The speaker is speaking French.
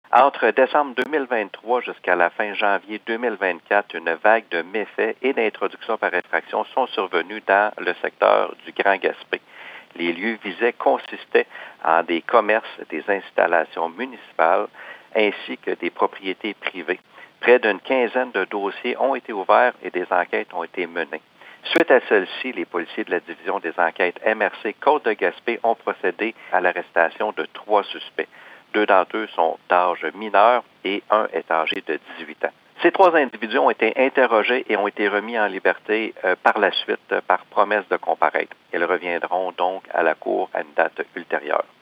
Entre décembre 2023 jusqu'à la fin janvier 2024, une vague de méfaits et d'introductions par effraction sont survenus dans le secteur du Grand Gaspé. Les lieux visés consistaient en des commerces, des installations municipales ainsi que des propriétés privées. Près d'une quinzaine de dossiers ont été ouverts et des enquêtes ont été menées. Suite à celle-ci, les policiers de la division des enquêtes MRC Côte-de-Gaspé ont procédé à l'arrestation de 3 suspects. 2 d'entre eux sont d'âge mineur et un est âgé de 18 ans. Ces 3 individus ont été interrogés et ont été remis en liberté par la suite par promesse de comparaître. Ils reviendront donc à la cour à une date ultérieure.